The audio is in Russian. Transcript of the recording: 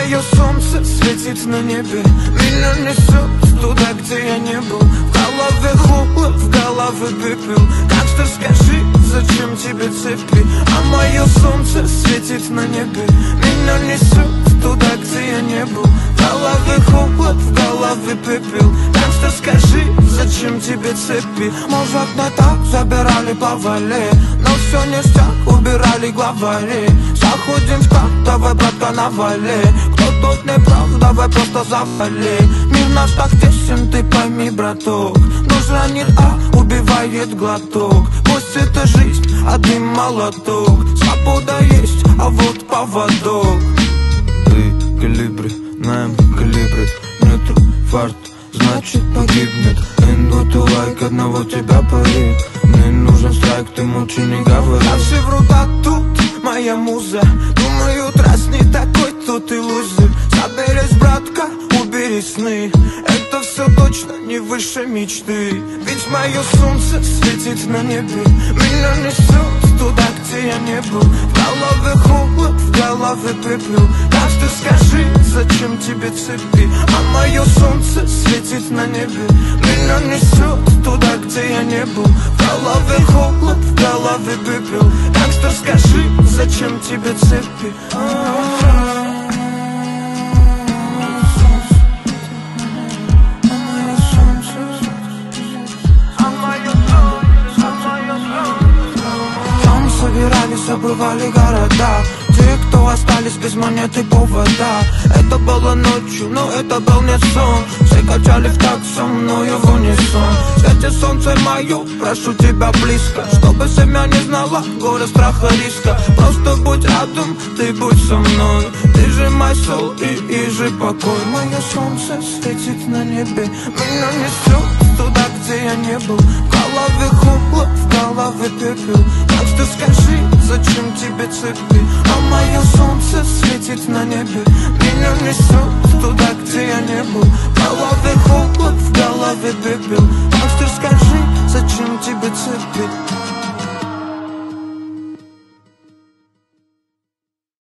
мое солнце светит на небе, меня несет туда, где я не был. В голове холод, в голове пепел. Как что скажи, зачем тебе цепи? А мое солнце светит на небе, меня несет туда, где я не был. В голове холод, в голове пепел. Так что скажи, зачем тебе цепи? Может, не так забирали по вале, но все ништяк, убирали главари. Заходим в шкаф, давай, братка, навали. Кто тут не прав, давай просто завали. Мир наш так тесен, ты пойми, браток. Нужно не убивает глоток. Пусть это жизнь, один молоток. Свобода есть, а вот поводок. Ты калибри, наем калибри. Нету фарт, значит погибнет. Нету лайк, одного тебя парит. Мне нужен страйк, ты молчи, не говори. А все врут, а тут моя муза. Думают, раз не такой, то ты лузер. Соберись, братка, убери сны. Это все точно не выше мечты. Ведь мое солнце светит на небе, меня несет туда, где я не был. В голове холод, в голове пепел. Так что скажи, зачем тебе цепи? А мое солнце светит на небе, меня несет туда, где я не был. В голове холод, в голове пепел. Так что скажи, зачем тебе цепи? Собирались, обрывали города. Те, кто остались без монеты повода. Это было ночью, но это был не сон. Все качали в такт со мною в унисон. Свете солнце мое, прошу тебя близко, чтобы семья не знала горя, страха, риска. Просто будь рядом, ты будь со мной. Ты же мой сол и же покой. Мое солнце светит на небе, меня несет туда, где я не был. В голове холод, в голове пепел. Так что скажи, зачем тебе цепи? А мое солнце светит на небе, меня несет туда, где я не был. В голове холод, в голове пепел. Так что скажи, зачем тебе цепи?